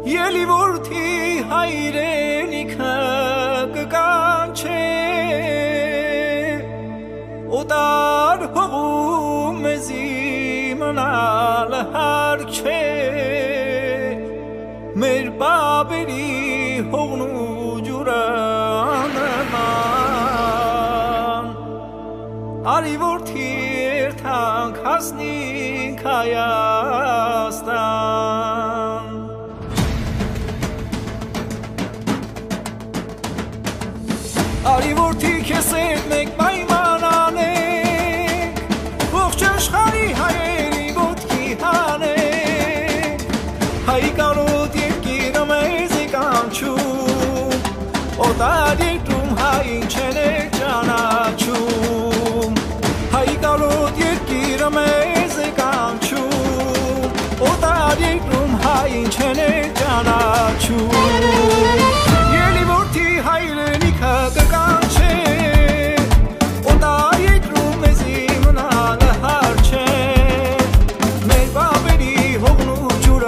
Ելի որդի հայրենիքը կկանչե Օտար հողում մեզի մնալ հարկ չէ Մեր բաբերի հողն ու ջուրը անման Արի որդի երթանք հասնենք Հայաստան Արի որդի քեզ հետ մեկ պայման անենք Ողջ աշխարհի հայերի ոտքի հանենք Հայի կարոտ երկիրը մեզ է կանչում Օտար երկրում հային չեն է ճանաչում Հայի կարոտ երկիրը մեզ է կանչում Օտար երկրում հային չեն է ճանաչում Ելի որդի հայրենիքը կկանչե Օտար երկրում մեզի մնալը հարկ չէ Մեր բաբերի հողն ու ջուրը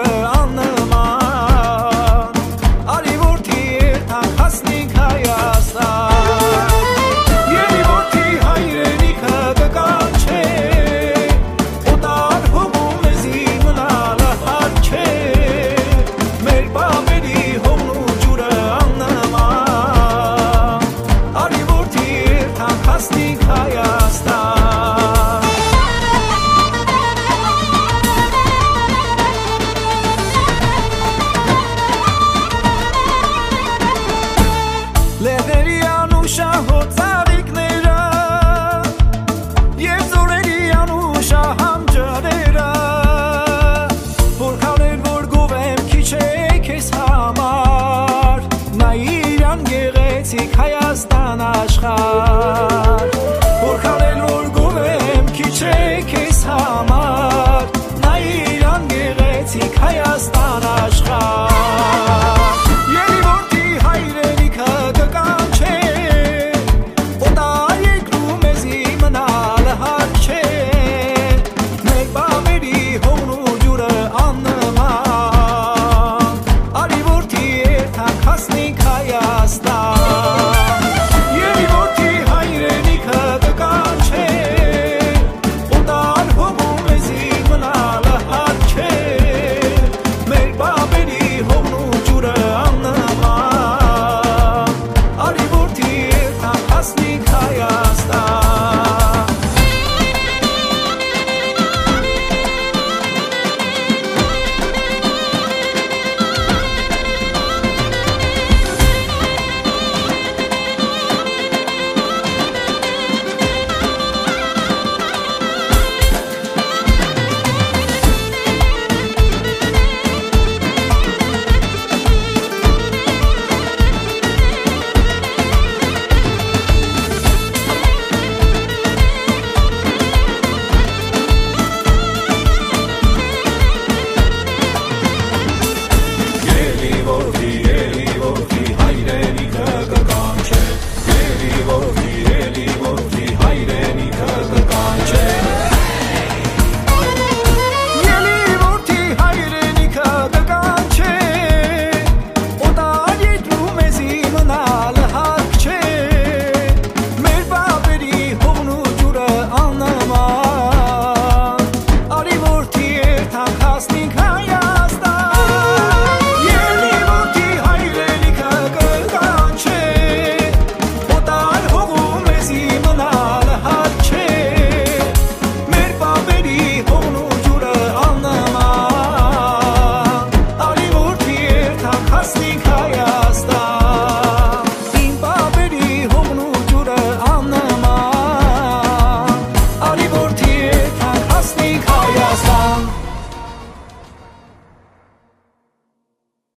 աննման Արի որդի երթանք հասնենք Հայաստան Ելի որդի հայրենիքը կկանչե Օտար հողում մեզի մնալը հարկ չէ Մեր բաբերի հողն ու ջուրը աննման Արի որդի երթանք հասնենք Հայաստան Լեռների անուշահոտ ծաղիկները Եվ ձորերի անուշահամ ջրերը Որքան էլ որ գովեմ քիչ է քեզ համար Նայիրան գեղեցիկ Հայաստան աշխարհ Որքան էլ որ գովեմ քիչ է քեզ համար Նայիրան գեղեցիկ Հայաստան